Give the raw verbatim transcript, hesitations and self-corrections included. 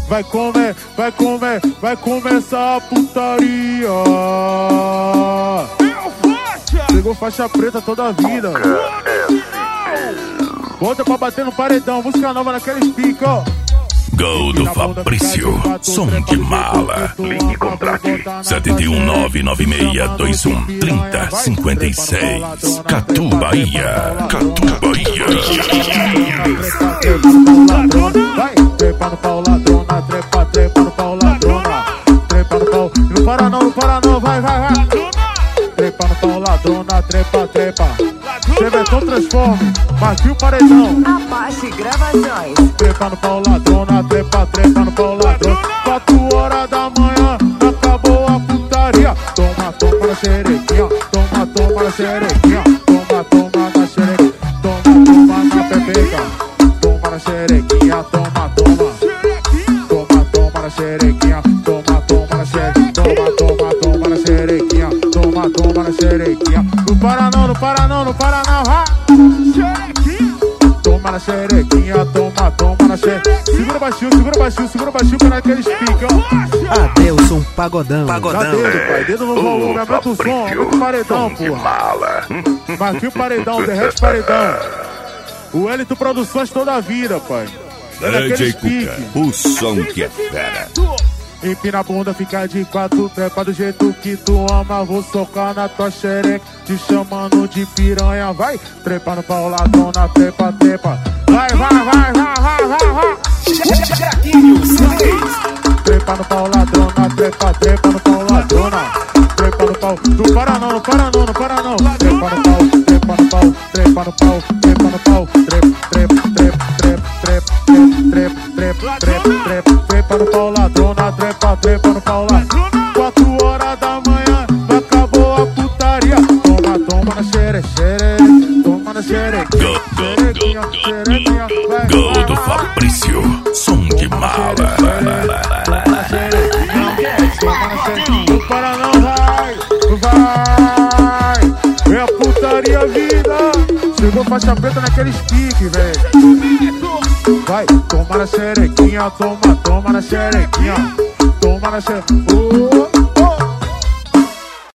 vai comer, vai comer, vai começar a putaria. Pegou faixa preta toda a vida. Bota pra bater no paredão, música nova naqueles piques, ó. Gol do Fabrício, som de mala. Ligue e contrate sete um nove nove seis dois um três cinco seis. Catu Bahia, Catu Bahia. Vai, trepa no pau ladrona, trepa, trepa no pau ladrona. Trepa no pau, não para não, não para não, vai, vai, vai. Trepa no pau ladrona, trepa, trepa. Chevetão transforme, marque o paredão. Apache Gravações. Trepa no pau ladrona, trepa, trepa no pau ladrona. Quatro horas da manhã, acabou a putaria. Toma, toma na xerequinha, toma, toma na xerequinha. Toma, toma na xerequinha, toma, toma na pepeca. Toma na xerequinha, toma, toma. Toma, toma na xerequinha, toma, toma na xerequinha. Toma, toma, toma na xerequinha, toma, toma na xerequinha. Não para não, não para não, não para não, vai. Toma na xerequinha, toma, toma na xerequinha. Segura baixinho, segura baixinho, segura baixinho para aqueles piques, ó. Adelson Pagodão. Pagodão. Dá dedo, pai, dedo no volume, aumenta o som, aumenta o paredão, porra. Marque o paredão, derrete o paredão. O Elito Produções toda a vida, pai. É naqueles piques. O som que é fera. Empina a bunda, fica de quatro, trepa do jeito que tu ama. Vou socar na tua xereca, te chamando de piranha. Vai, trepa no pau ladrona, trepa, trepa. Vai, vai, vai, vai, vai, vai, vai. Trepa no pau ladrona, trepa, trepa no pau ladrona. Trepa no pau, não para não, não para não, não para não. Trepa no pau, trepa no pau, trepa no pau, trepa no pau. Trepa, trepa, trepa, trepa, trepa, trepa, trepa, trepa, trepa. Trepa no pau ladrona, trepa, trepa no pau ladrona. Quatro horas da manhã, acabou a putaria. Toma, toma na xere, xere. Toma na xerequinha, xerequinha, xerequinha. Gol do Fabrício, som de mala. Toma na xerequinha, toma na xerequinha. Não para não, vai, vai. É a putaria vida. Chegou faixa preta naqueles piques, velho. Vai, toma na xerequinha, toma, toma na xerequinha. Toma na xerequinha. Oh.